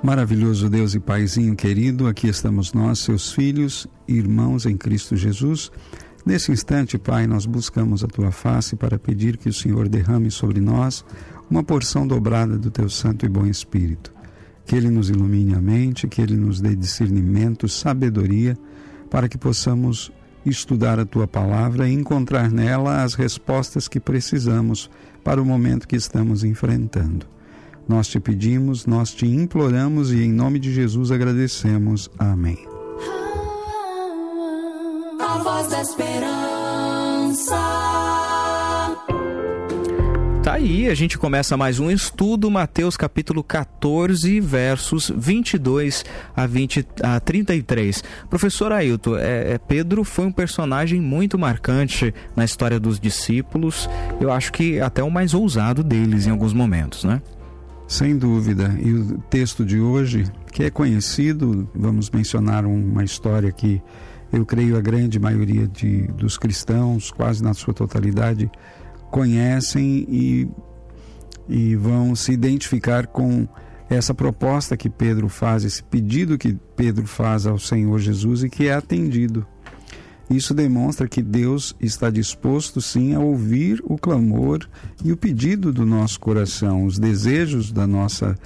Maravilhoso Deus e Paizinho querido, aqui estamos nós, seus filhos e irmãos em Cristo Jesus. Nesse instante, Pai, nós buscamos a Tua face para pedir que o Senhor derrame sobre nós uma porção dobrada do Teu Santo e Bom Espírito. Que Ele nos ilumine a mente, que Ele nos dê discernimento, sabedoria, para que possamos estudar a Tua Palavra e encontrar nela as respostas que precisamos para o momento que estamos enfrentando. Nós te pedimos, nós te imploramos e em nome de Jesus agradecemos. Amém. A voz da esperança. Tá aí, a gente começa mais um estudo, Mateus capítulo 14, versos 22 a 33. Professor Ailton, Pedro foi um personagem muito marcante na história dos discípulos, eu acho que até o mais ousado deles em alguns momentos, né? Sem dúvida, e o texto de hoje, que é conhecido, vamos mencionar uma história que eu creio a grande maioria dos cristãos, quase na sua totalidade, conhecem e vão se identificar com essa proposta que Pedro faz, esse pedido que Pedro faz ao Senhor Jesus e que é atendido. Isso demonstra que Deus está disposto, sim, a ouvir o clamor e o pedido do nosso coração, os desejos da nossa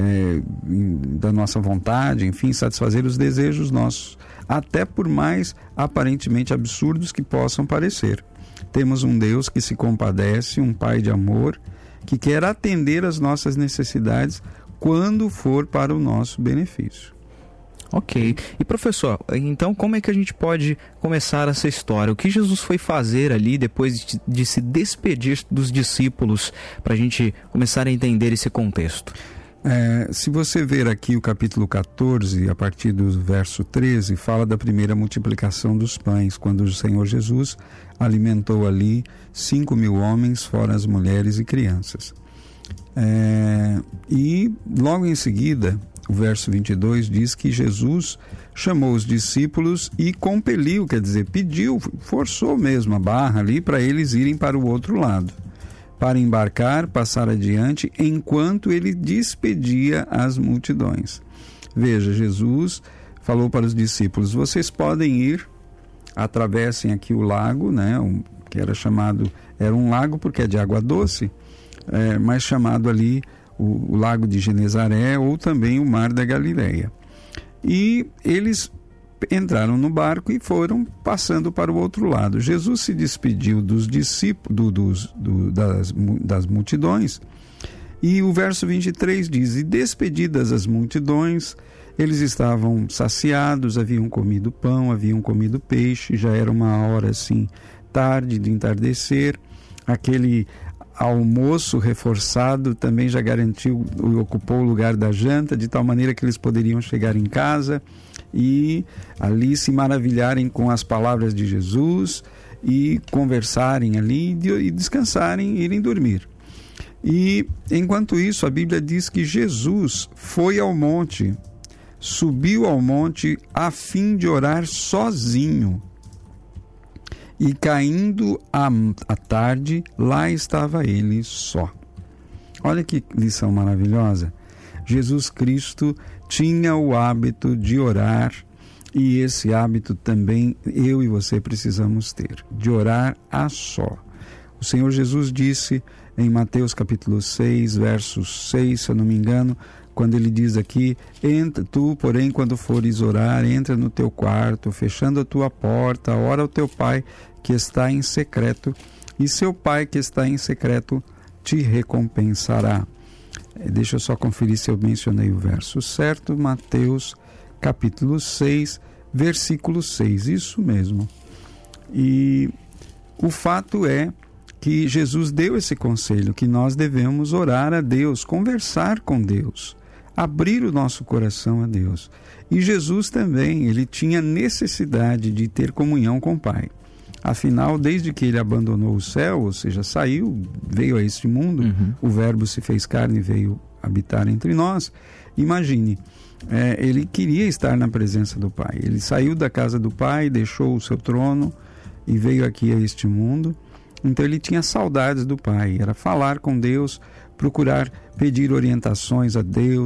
vontade, enfim, satisfazer os desejos nossos, até por mais aparentemente absurdos que possam parecer. Temos um Deus que se compadece, um Pai de amor, que quer atender às nossas necessidades quando for para o nosso benefício. Ok. E professor, então como é que a gente pode começar essa história? O que Jesus foi fazer ali depois de se despedir dos discípulos, para a gente começar a entender esse contexto? Se você ver aqui o capítulo 14, a partir do verso 13, fala da primeira multiplicação dos pães, quando o Senhor Jesus alimentou ali 5.000 homens, fora as mulheres e crianças. E logo em seguida, o verso 22 diz que Jesus chamou os discípulos e compeliu, quer dizer, pediu, forçou mesmo a barra ali para eles irem para o outro lado, para embarcar, passar adiante, enquanto ele despedia as multidões. Veja, Jesus falou para os discípulos: vocês podem ir, atravessem aqui o lago, né, que era um lago porque é de água doce, mas chamado ali o lago de Genezaré, ou também o mar da Galileia. E eles entraram no barco e foram passando para o outro lado. Jesus se despediu dos discípulos, das multidões, e o verso 23 diz: e despedidas as multidões, eles estavam saciados, haviam comido pão, haviam comido peixe, já era uma hora assim, tarde de entardecer. Aquele almoço reforçado também já garantiu e ocupou o lugar da janta, de tal maneira que eles poderiam chegar em casa e ali se maravilharem com as palavras de Jesus e conversarem ali e descansarem, irem dormir. E enquanto isso, a Bíblia diz que Jesus foi ao monte, subiu ao monte a fim de orar sozinho. E caindo a tarde, lá estava ele só. Olha que lição maravilhosa. Jesus Cristo tinha o hábito de orar, e esse hábito também eu e você precisamos ter, de orar a só. O Senhor Jesus disse em Mateus capítulo 6, verso 6, se eu não me engano, quando ele diz aqui: tu, porém, quando fores orar, entra no teu quarto, fechando a tua porta, ora ao teu Pai que está em secreto, e seu Pai que está em secreto te recompensará. Deixa eu só conferir se eu mencionei o verso certo. Mateus capítulo 6, versículo 6, isso mesmo. E o fato é que Jesus deu esse conselho, que nós devemos orar a Deus, conversar com Deus, abrir o nosso coração a Deus. E Jesus também, ele tinha necessidade de ter comunhão com o Pai. Afinal, desde que ele abandonou o céu, ou seja, saiu, veio a este mundo, o Verbo se fez carne e veio habitar entre nós. Imagine, ele queria estar na presença do Pai. Ele saiu da casa do Pai, deixou o seu trono e veio aqui a este mundo. Então ele tinha saudades do Pai, era falar com Deus, procurar pedir orientações a Deus,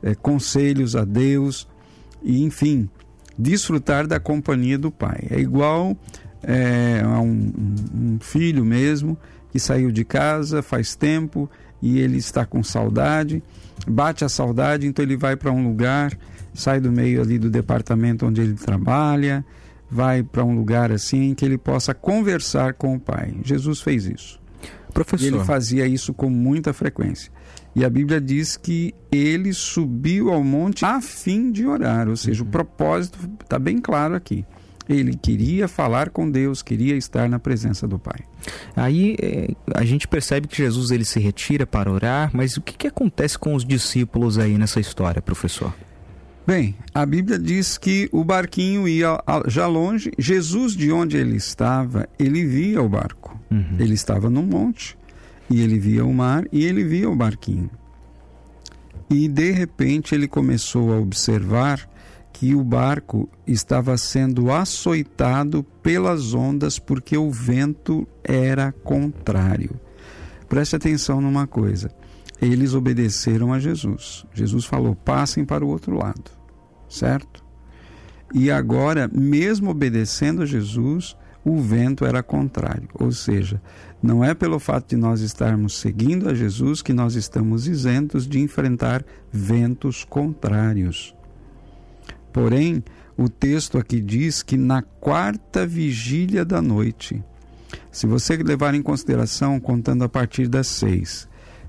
conselhos a Deus e, enfim, desfrutar da companhia do Pai. É igual a um filho mesmo que saiu de casa faz tempo e ele está com saudade, bate a saudade, então ele vai para um lugar, sai do meio ali do departamento onde ele trabalha, vai para um lugar assim que ele possa conversar com o Pai. Jesus fez isso. Professor. E ele fazia isso com muita frequência. E a Bíblia diz que ele subiu ao monte a fim de orar, ou seja, o propósito está bem claro aqui. Ele queria falar com Deus, queria estar na presença do Pai. Aí a gente percebe que Jesus ele se retira para orar, mas o que acontece com os discípulos aí nessa história, professor? Bem, a Bíblia diz que o barquinho ia já longe. Jesus, de onde ele estava, ele via o barco. Ele estava num monte e ele via o mar e ele via o barquinho. E de repente ele começou a observar que o barco estava sendo açoitado pelas ondas porque o vento era contrário. Preste atenção numa coisa. Eles obedeceram a Jesus. Jesus falou, passem para o outro lado, certo? E agora, mesmo obedecendo a Jesus, o vento era contrário. Ou seja, não é pelo fato de nós estarmos seguindo a Jesus que nós estamos isentos de enfrentar ventos contrários. Porém, o texto aqui diz que na 4ª vigília da noite, se você levar em consideração, contando a partir das 6,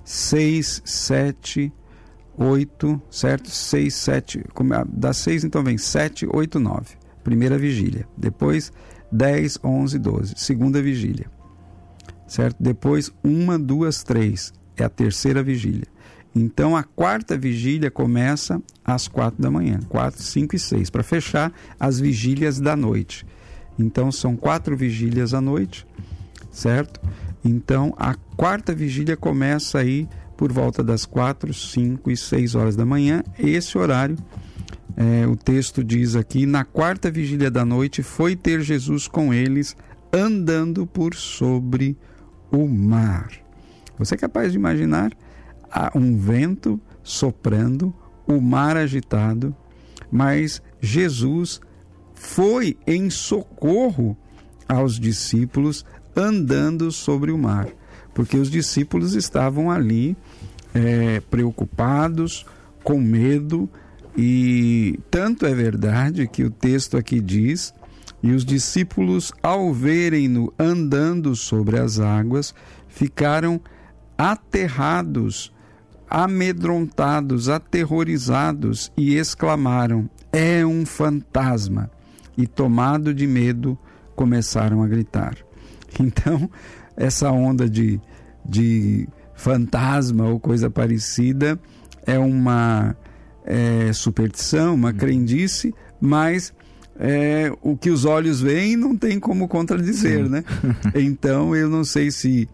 7, 8, certo? 6, 7, das 6 então vem 7, 8, 9, primeira vigília. Depois 10, 11, 12, segunda vigília, certo? Depois 1, 2, 3, é a terceira vigília. Então a 4ª vigília começa às 4 da manhã, 4, 5 e 6, para fechar as vigílias da noite. Então são 4 vigílias à noite, certo? Então a 4ª vigília começa aí por volta das 4, 5 e 6 horas da manhã. Esse horário, o texto diz aqui, na 4ª vigília da noite foi ter Jesus com eles andando por sobre o mar. Você é capaz de imaginar um vento soprando, o mar agitado, mas Jesus foi em socorro aos discípulos andando sobre o mar, porque os discípulos estavam ali preocupados, com medo, e tanto é verdade que o texto aqui diz, e os discípulos ao verem-no andando sobre as águas, ficaram aterrados, amedrontados, aterrorizados e exclamaram, é um fantasma, e tomado de medo começaram a gritar. Então, essa onda de fantasma ou coisa parecida é uma superstição, uma crendice, mas o que os olhos veem não tem como contradizer, né? Então, eu não sei se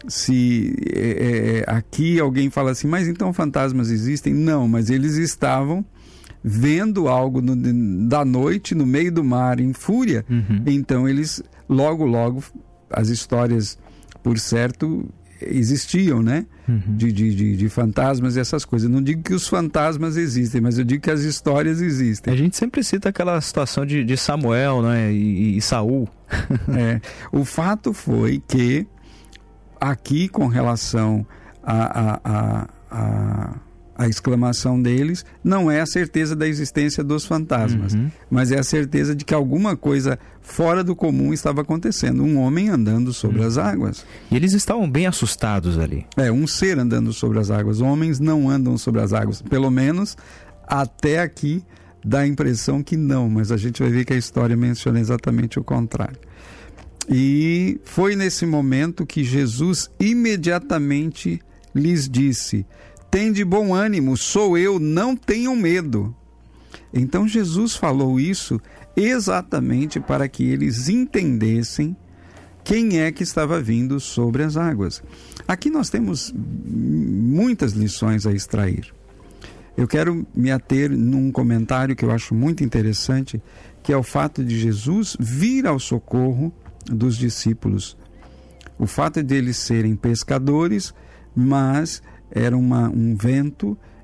aqui alguém fala assim, mas então fantasmas existem? Não, mas eles estavam vendo algo da noite, no meio do mar, em fúria. Então eles, logo, as histórias, por certo, existiam, né? De fantasmas e essas coisas. Eu não digo que os fantasmas existem, mas eu digo que as histórias existem. A gente sempre cita aquela situação de Samuel, né? e Saul. O fato foi que aqui, com relação à exclamação deles, não é a certeza da existência dos fantasmas, mas é a certeza de que alguma coisa fora do comum estava acontecendo. Um homem andando sobre as águas. E eles estavam bem assustados ali. Um ser andando sobre as águas. Homens não andam sobre as águas. Pelo menos até aqui dá a impressão que não, mas a gente vai ver que a história menciona exatamente o contrário. E foi nesse momento que Jesus imediatamente lhes disse, tende bom ânimo, sou eu, não tenham medo. Então Jesus falou isso exatamente para que eles entendessem quem é que estava vindo sobre as águas. Aqui nós temos muitas lições a extrair. Eu quero me ater num comentário que eu acho muito interessante, que é o fato de Jesus vir ao socorro dos discípulos. O fato de eles serem pescadores, mas era um vento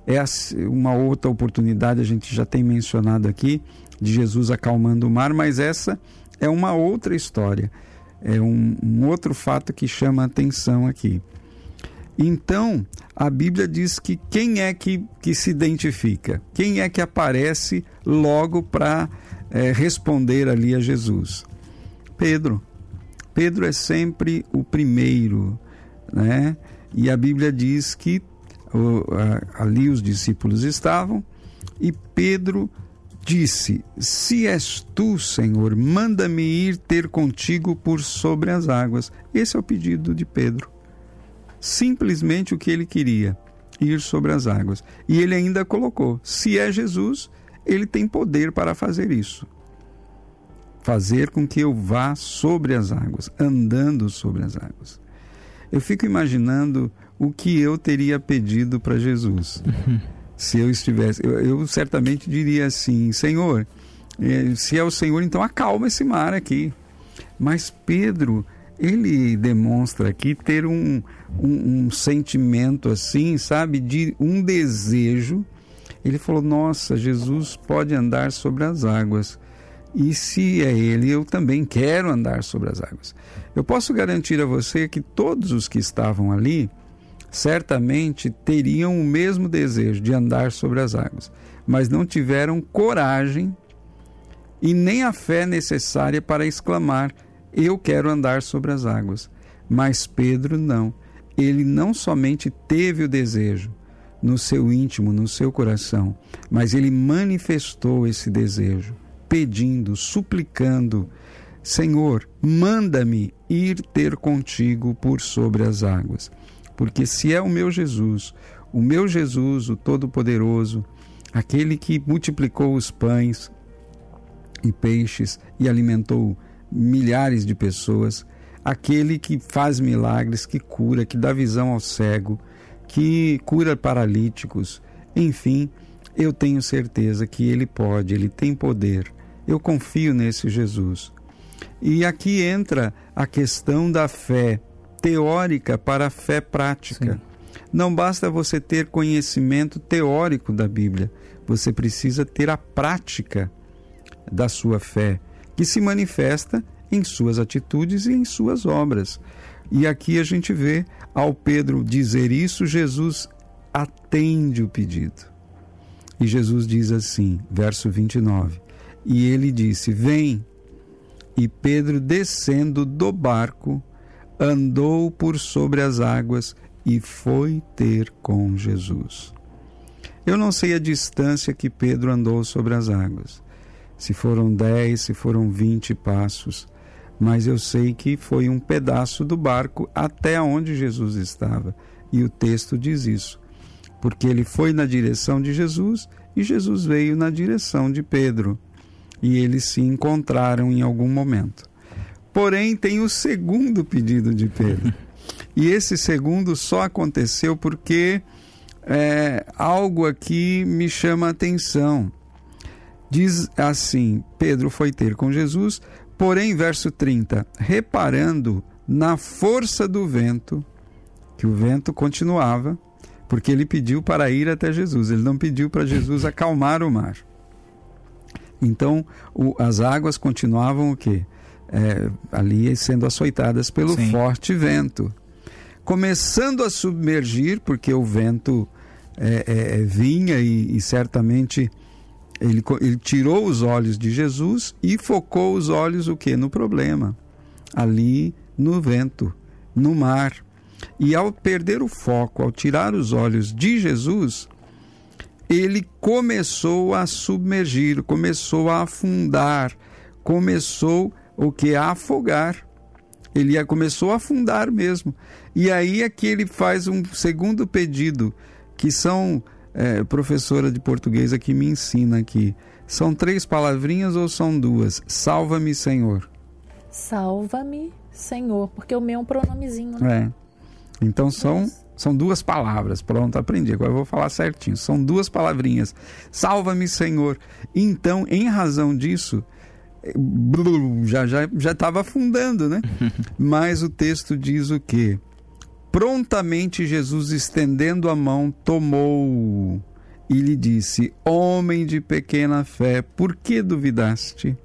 É uma outra oportunidade, a gente já tem mencionado aqui, de Jesus acalmando o mar, mas essa é uma outra história. É um outro fato que chama a atenção aqui. Então, a Bíblia diz que quem é que se identifica? Quem é que aparece logo para responder ali a Jesus? Pedro. Pedro é sempre o primeiro, né? E a Bíblia diz que ali os discípulos estavam e Pedro disse: se és tu, Senhor, manda-me ir ter contigo por sobre as águas. Esse é o pedido de Pedro. Simplesmente o que ele queria, ir sobre as águas. E ele ainda colocou: se é Jesus, ele tem poder para fazer isso. Fazer com que eu vá sobre as águas, andando sobre as águas. Eu fico imaginando o que eu teria pedido para Jesus. Se eu estivesse, eu certamente diria assim: Senhor, se é o Senhor, então acalma esse mar aqui. Mas Pedro, ele demonstra aqui ter um sentimento assim, sabe, de um desejo. Ele falou: nossa, Jesus pode andar sobre as águas. E se é ele, eu também quero andar sobre as águas. Eu posso garantir a você que todos os que estavam ali certamente teriam o mesmo desejo de andar sobre as águas, mas não tiveram coragem e nem a fé necessária para exclamar: eu quero andar sobre as águas. Mas Pedro não. Ele não somente teve o desejo no seu íntimo, no seu coração, mas ele manifestou esse desejo, pedindo, suplicando: Senhor, manda-me ir ter contigo por sobre as águas. Porque se é o meu Jesus, o Todo-Poderoso, aquele que multiplicou os pães e peixes e alimentou milhares de pessoas, aquele que faz milagres, que cura, que dá visão ao cego, que cura paralíticos, enfim, eu tenho certeza que ele pode, ele tem poder. Eu confio nesse Jesus. E aqui entra a questão da fé teórica para a fé prática. Sim. Não basta você ter conhecimento teórico da Bíblia, você precisa ter a prática da sua fé, que se manifesta em suas atitudes e em suas obras. E aqui a gente vê, ao Pedro dizer isso, Jesus atende o pedido. E Jesus diz assim, verso 29, e ele disse: vem. E Pedro, descendo do barco, andou por sobre as águas e foi ter com Jesus. Eu não sei a distância que Pedro andou sobre as águas, se foram 10, se foram 20 passos, mas eu sei que foi um pedaço do barco até onde Jesus estava. E o texto diz isso, porque ele foi na direção de Jesus e Jesus veio na direção de Pedro. E eles se encontraram em algum momento. Porém, tem o segundo pedido de Pedro. E esse segundo só aconteceu porque algo aqui me chama a atenção. Diz assim: Pedro foi ter com Jesus, porém, verso 30, reparando na força do vento, que o vento continuava, porque ele pediu para ir até Jesus, ele não pediu para Jesus acalmar o mar. Então, as águas continuavam o quê? Ali sendo açoitadas pelo Sim. forte vento. Começando a submergir, porque o vento vinha e certamente ele tirou os olhos de Jesus e focou os olhos o quê? No problema. Ali no vento, no mar. E ao perder o foco, ao tirar os olhos de Jesus, ele começou a submergir, começou a afundar, começou o que? A afogar. Ele começou a afundar mesmo. E aí é que ele faz um segundo pedido, que são, professora de português aqui me ensina aqui, são 3 palavrinhas ou são 2? Salva-me, Senhor. Salva-me, Senhor, porque o meu é um pronomezinho, né? Então são 2 palavras. Pronto, aprendi. Agora eu vou falar certinho. São 2 palavrinhas. Salva-me, Senhor. Então, em razão disso, já estava afundando, né? Mas o texto diz o quê? Prontamente Jesus, estendendo a mão, tomou-o e lhe disse: homem de pequena fé, por que duvidaste?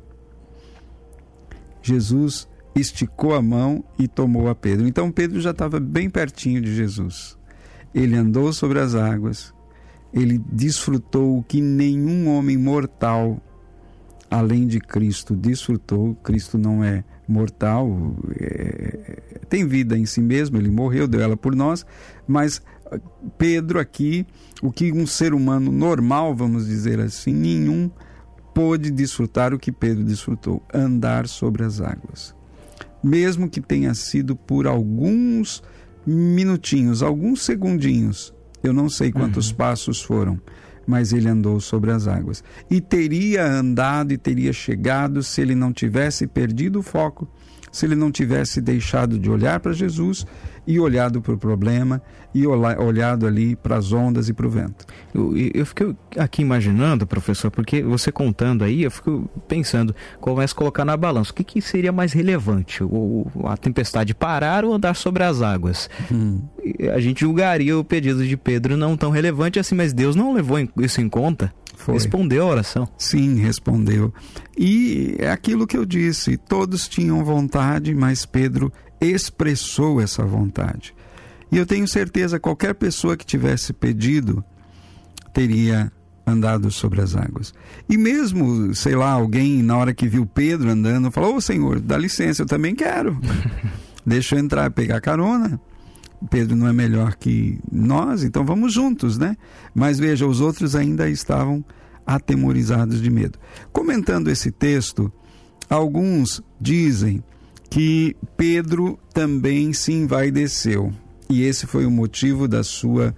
Jesus esticou a mão e tomou a Pedro. Então Pedro já estava bem pertinho de Jesus. Ele andou sobre as águas, ele desfrutou o que nenhum homem mortal, além de Cristo, desfrutou. Cristo não é mortal, tem vida em si mesmo, ele morreu, deu ela por nós, mas Pedro aqui, o que um ser humano normal, vamos dizer assim, nenhum pôde desfrutar o que Pedro desfrutou, andar sobre as águas. Mesmo que tenha sido por alguns minutinhos, alguns segundinhos, eu não sei quantos passos foram, mas ele andou sobre as águas. E teria andado e teria chegado se ele não tivesse perdido o foco, se ele não tivesse deixado de olhar para Jesus e olhado para o problema e olhado ali para as ondas e para o vento. Eu fiquei aqui imaginando, professor, porque você contando aí, eu fico pensando, começo a colocar na balança, o que seria mais relevante? A tempestade parar ou andar sobre as águas? A gente julgaria o pedido de Pedro não tão relevante assim, mas Deus não levou isso em conta? Foi. Respondeu a oração. Sim, respondeu. E é aquilo que eu disse, todos tinham vontade, mas Pedro expressou essa vontade. E eu tenho certeza, qualquer pessoa que tivesse pedido, teria andado sobre as águas. E mesmo, sei lá, alguém na hora que viu Pedro andando, falou: ô Senhor, dá licença, eu também quero. Deixa eu entrar, pegar carona. Pedro não é melhor que nós, então vamos juntos, né? Mas veja, os outros ainda estavam atemorizados de medo. Comentando esse texto, alguns dizem que Pedro também se envaideceu, e esse foi o motivo da sua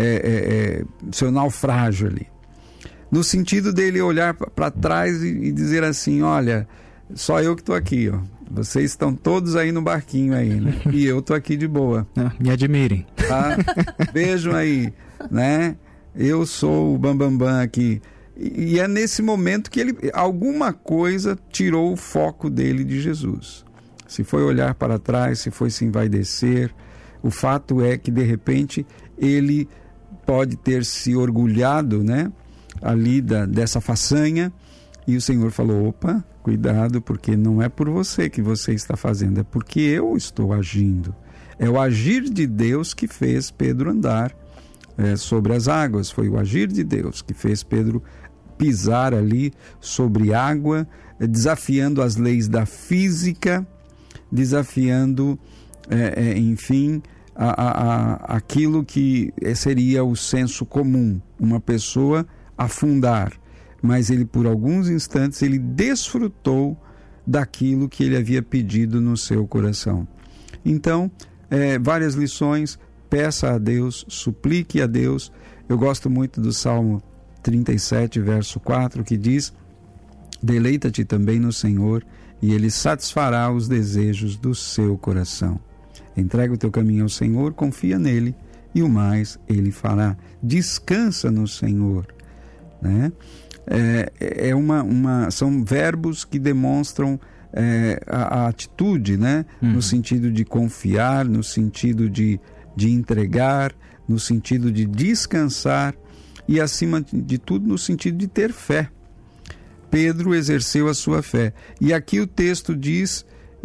seu naufrágio ali. No sentido dele olhar para trás e dizer assim: olha, só eu que estou aqui, ó. Vocês estão todos aí no barquinho aí, né? E eu tô aqui de boa. Me admirem. Tá? Vejam aí, né? Eu sou o bambambam aqui. E é nesse momento que alguma coisa tirou o foco dele de Jesus. Se foi olhar para trás, se foi se envaidecer, o fato é que de repente ele pode ter se orgulhado, né? Ali dessa façanha. E o Senhor falou: opa, cuidado, porque não é por você que você está fazendo, é porque eu estou agindo. É o agir de Deus que fez Pedro andar sobre as águas. Foi o agir de Deus que fez Pedro pisar ali sobre água, desafiando as leis da física, desafiando, enfim, aquilo que seria o senso comum, uma pessoa afundar. Mas ele, por alguns instantes, ele desfrutou daquilo que ele havia pedido no seu coração. Então, várias lições: peça a Deus, suplique a Deus. Eu gosto muito do Salmo 37, verso 4, que diz: deleita-te também no Senhor, e Ele satisfará os desejos do seu coração. Entrega o teu caminho ao Senhor, confia nele, e o mais Ele fará. Descansa no Senhor, né? São verbos que demonstram a atitude, né? No sentido de confiar, no sentido de entregar, no sentido de descansar e, acima de tudo, no sentido de ter fé. Pedro exerceu a sua fé. E aqui o texto diz: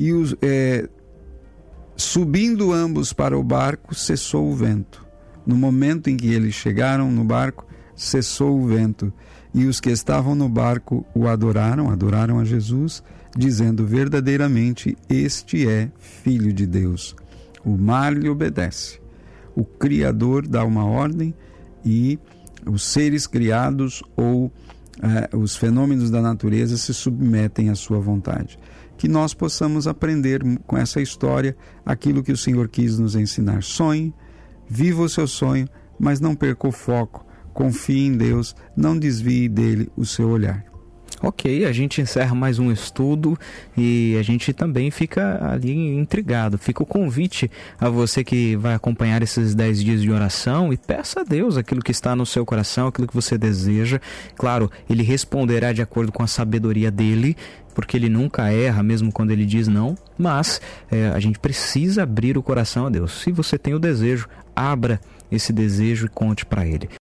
subindo ambos para o barco, cessou o vento. No momento em que eles chegaram no barco, cessou o vento. E os que estavam no barco o adoraram a Jesus, dizendo: verdadeiramente este é Filho de Deus. O mar lhe obedece. O Criador dá uma ordem e os seres criados ou os fenômenos da natureza se submetem à sua vontade. Que nós possamos aprender com essa história aquilo que o Senhor quis nos ensinar. Sonhe, viva o seu sonho, mas não perca o foco. Confie em Deus, não desvie dele o seu olhar. Ok, a gente encerra mais um estudo e a gente também fica ali intrigado. Fica o convite a você que vai acompanhar esses 10 dias de oração e peça a Deus aquilo que está no seu coração, aquilo que você deseja. Claro, Ele responderá de acordo com a sabedoria dele, porque Ele nunca erra, mesmo quando Ele diz não, mas a gente precisa abrir o coração a Deus. Se você tem o desejo, abra esse desejo e conte para Ele.